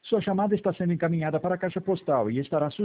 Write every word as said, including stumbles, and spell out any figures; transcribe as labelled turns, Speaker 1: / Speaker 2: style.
Speaker 1: Sua chamada está sendo encaminhada para a caixa postal e estará